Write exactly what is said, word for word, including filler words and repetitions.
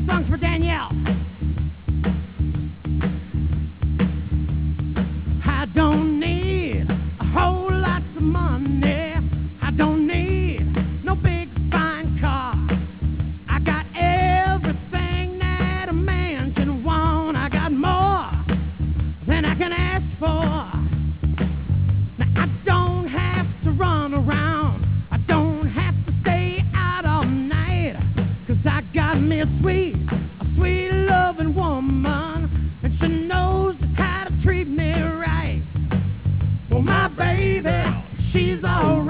Next song's for Danielle. I don't need a whole lot of money. I don't need no big fine car. I got everything that a man can want. I got more than I can ask for. Now I don't have to run around. I don't have to stay out all night. Cause I got me a sweet, a sweet loving woman, and she knows how to treat me right. Well, my baby, she's alright.